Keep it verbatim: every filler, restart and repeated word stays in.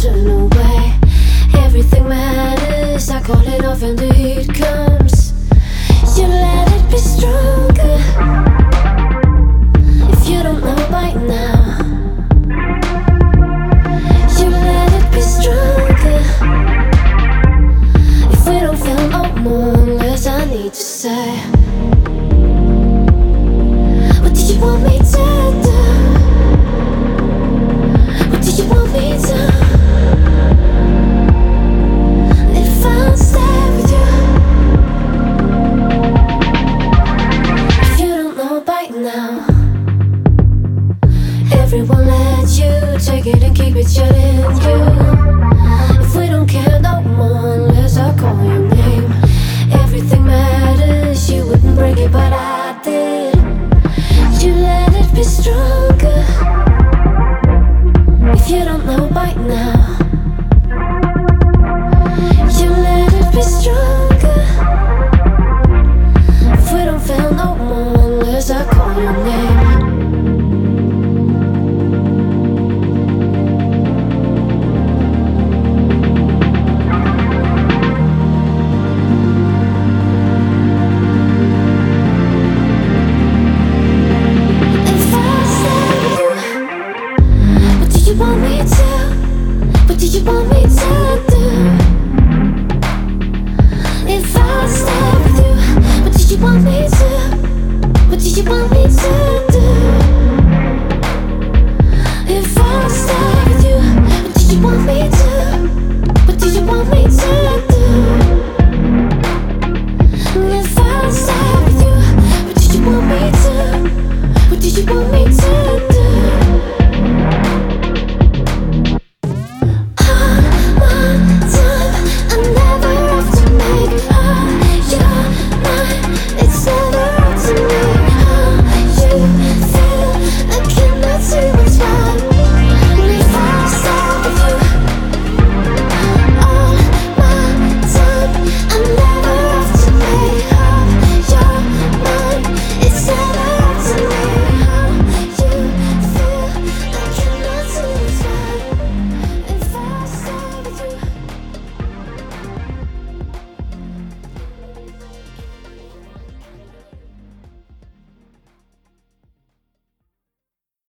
turn away. Everything matters, I call it off and the heat comes. You let it be stronger. If you don't know by now, you let it be stronger. If we don't feel no more, unless I need to say, what did you want me to do? What did you want me to? If I'll stay with you, if you don't know by now, everyone let you take it and keep it shut in you. If we don't care no more, unless I call your name. Everything matters, you wouldn't break it, but I did. You let it be stronger. If you don't know by now, you let it be stronger. If we don't feel no more, unless I call your name. What did you want me to? What did you want me to do? If I stay with you, what did you want me to? What did you want me to do? If I stay with you, what did you want me to? What did you want me to do? If I stay with you, what did you want me to? What did you want me to?